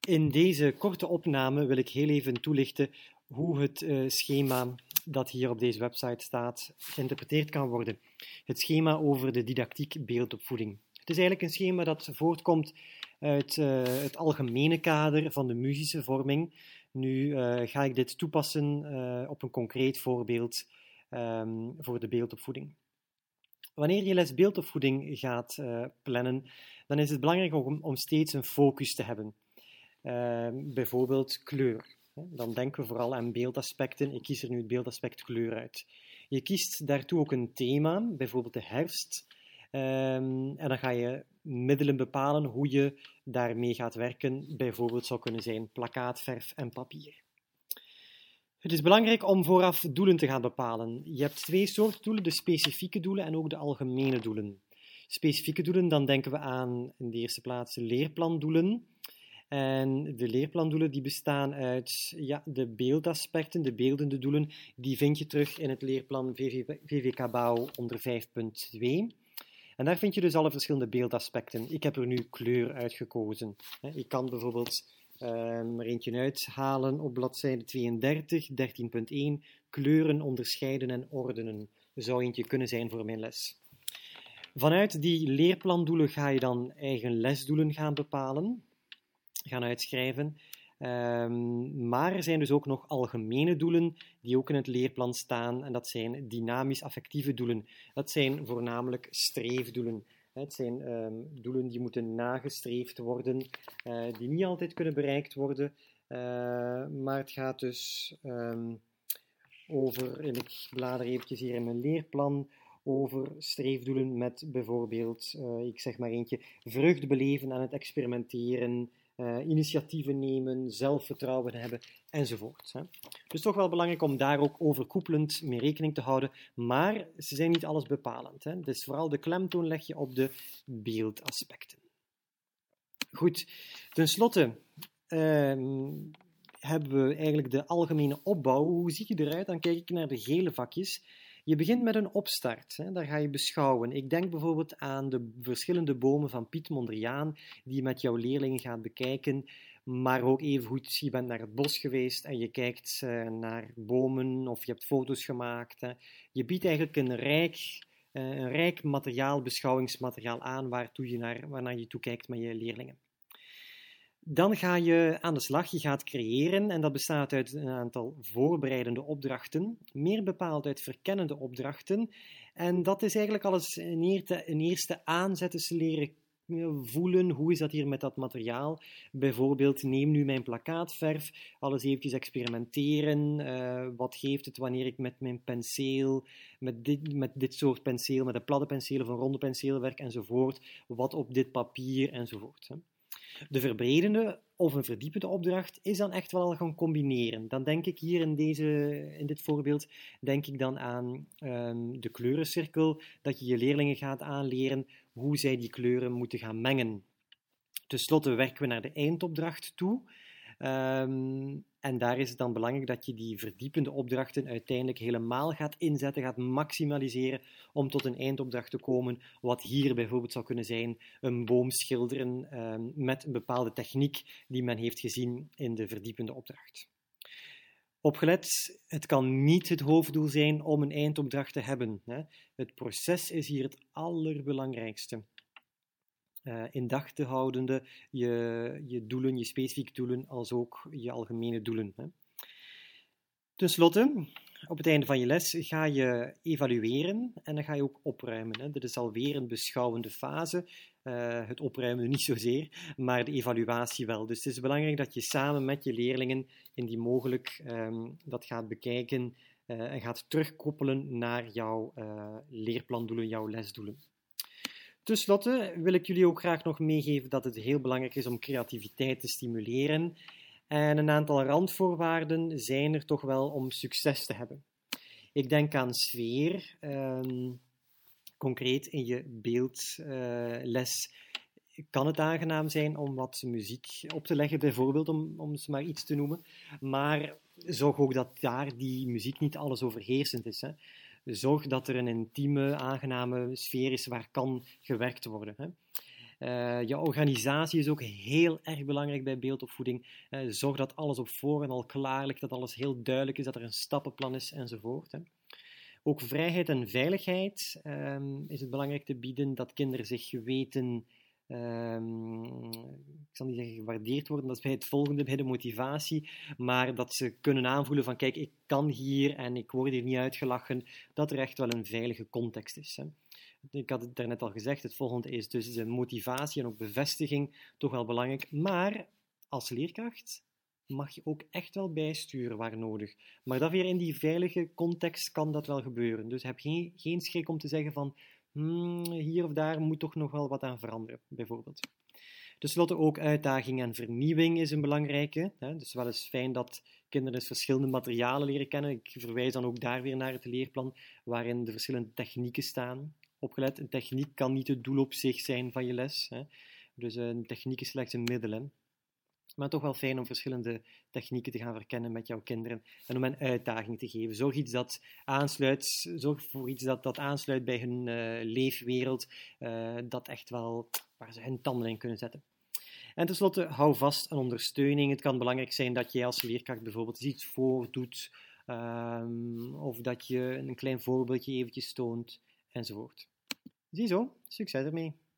In deze korte opname wil ik heel even toelichten hoe het schema dat hier op deze website staat geïnterpreteerd kan worden. Het schema over de didactiek beeldopvoeding. Het is eigenlijk een schema dat voortkomt uit het algemene kader van de muzische vorming. Nu ga ik dit toepassen op een concreet voorbeeld voor de beeldopvoeding. Wanneer je les beeldopvoeding gaat plannen, dan is het belangrijk om steeds een focus te hebben. Bijvoorbeeld kleur. Dan denken we vooral aan beeldaspecten. Ik kies er nu het beeldaspect kleur uit. Je kiest daartoe ook een thema, bijvoorbeeld de herfst. En dan ga je middelen bepalen hoe je daarmee gaat werken. Bijvoorbeeld zou kunnen zijn plakkaatverf en papier. Het is belangrijk om vooraf doelen te gaan bepalen. Je hebt twee soorten doelen, de specifieke doelen en ook de algemene doelen. Specifieke doelen, dan denken we aan in de eerste plaats leerplandoelen. En de leerplandoelen die bestaan uit de beeldaspecten, de beeldende doelen, die vind je terug in het leerplan VVK-bouw onder 5.2. En daar vind je dus alle verschillende beeldaspecten. Ik heb er nu kleur uitgekozen. Ik kan bijvoorbeeld er eentje uithalen op bladzijde 32, 13.1, kleuren onderscheiden en ordenen. Dat zou eentje kunnen zijn voor mijn les. Vanuit die leerplandoelen ga je dan eigen lesdoelen gaan bepalen, gaan uitschrijven. Maar er zijn dus ook nog algemene doelen die ook in het leerplan staan en dat zijn dynamisch-affectieve doelen. Dat zijn voornamelijk streefdoelen. Het zijn doelen die moeten nagestreefd worden, die niet altijd kunnen bereikt worden, maar het gaat dus over, en ik blader eventjes hier in mijn leerplan, over streefdoelen met bijvoorbeeld, ik zeg maar eentje, vreugde beleven aan het experimenteren, initiatieven nemen, zelfvertrouwen hebben, enzovoort. Dus toch wel belangrijk om daar ook overkoepelend mee rekening te houden, maar ze zijn niet alles bepalend. Dus vooral de klemtoon leg je op de beeldaspecten. Goed, ten slotte hebben we eigenlijk de algemene opbouw. Hoe ziet die eruit? Dan kijk ik naar de gele vakjes. Je begint met een opstart, daar ga je beschouwen. Ik denk bijvoorbeeld aan de verschillende bomen van Piet Mondriaan, die je met jouw leerlingen gaat bekijken, maar ook evengoed, je bent naar het bos geweest en je kijkt naar bomen of je hebt foto's gemaakt. Je biedt eigenlijk een rijk materiaal, beschouwingsmateriaal aan waarnaar je toekijkt met je leerlingen. Dan ga je aan de slag, je gaat creëren en dat bestaat uit een aantal voorbereidende opdrachten, meer bepaald uit verkennende opdrachten. En dat is eigenlijk alles een eerste aanzet te leren voelen, hoe is dat hier met dat materiaal. Bijvoorbeeld, neem nu mijn plakkaatverf, alles eventjes experimenteren. Wat geeft het wanneer ik met mijn penseel, met dit soort penseel, met een platte penseel of een ronde penseel werk enzovoort. Wat op dit papier enzovoort. De verbredende of een verdiepende opdracht is dan echt wel gaan combineren. Dan denk ik hier in dit voorbeeld, denk ik dan aan de kleurencirkel, dat je je leerlingen gaat aanleren hoe zij die kleuren moeten gaan mengen. Ten slotte werken we naar de eindopdracht toe. En daar is het dan belangrijk dat je die verdiepende opdrachten uiteindelijk helemaal gaat inzetten, gaat maximaliseren om tot een eindopdracht te komen, wat hier bijvoorbeeld zou kunnen zijn een boom schilderen met een bepaalde techniek die men heeft gezien in de verdiepende opdracht. Opgelet, het kan niet het hoofddoel zijn om een eindopdracht te hebben. Het proces is hier het allerbelangrijkste. In dag te houdende je doelen, je specifieke doelen, als ook je algemene doelen. Ten slotte, op het einde van je les ga je evalueren en dan ga je ook opruimen. Dit is alweer een beschouwende fase. Het opruimen niet zozeer, maar de evaluatie wel. Dus het is belangrijk dat je samen met je leerlingen indien mogelijk dat gaat bekijken en gaat terugkoppelen naar jouw leerplandoelen, jouw lesdoelen. Ten slotte wil ik jullie ook graag nog meegeven dat het heel belangrijk is om creativiteit te stimuleren. En een aantal randvoorwaarden zijn er toch wel om succes te hebben. Ik denk aan sfeer. Concreet in je beeldles kan het aangenaam zijn om wat muziek op te leggen, bijvoorbeeld, om ze maar iets te noemen. Maar zorg ook dat daar die muziek niet alles overheersend is. Zorg dat er een intieme, aangename sfeer is waar kan gewerkt worden. Je organisatie is ook heel erg belangrijk bij beeldopvoeding. Zorg dat alles op voorhand al klaar ligt, dat alles heel duidelijk is, dat er een stappenplan is enzovoort. Ook vrijheid en veiligheid is het belangrijk te bieden, dat kinderen zich weten, ik zal niet zeggen gewaardeerd worden, dat is bij het volgende, bij de motivatie, maar dat ze kunnen aanvoelen van kijk, ik kan hier en ik word hier niet uitgelachen, dat er echt wel een veilige context is. Hè. Ik had het daarnet al gezegd, het volgende is dus de motivatie en ook bevestiging, toch wel belangrijk, maar als leerkracht mag je ook echt wel bijsturen waar nodig. Maar dat weer in die veilige context kan dat wel gebeuren. Dus heb geen schrik om te zeggen van hier of daar moet toch nog wel wat aan veranderen, bijvoorbeeld. Ten slotte ook uitdaging en vernieuwing is een belangrijke. Dus wel eens fijn dat kinderen dus verschillende materialen leren kennen. Ik verwijs dan ook daar weer naar het leerplan, waarin de verschillende technieken staan. Opgelet, een techniek kan niet het doel op zich zijn van je les. Dus een techniek is slechts een middel. Maar toch wel fijn om verschillende technieken te gaan verkennen met jouw kinderen en om hen uitdaging te geven. Zorg voor iets dat aansluit bij hun leefwereld, dat echt wel waar ze hun tanden in kunnen zetten. En tenslotte, hou vast aan ondersteuning. Het kan belangrijk zijn dat jij als leerkracht bijvoorbeeld iets voordoet, of dat je een klein voorbeeldje eventjes toont, enzovoort. Ziezo, succes ermee!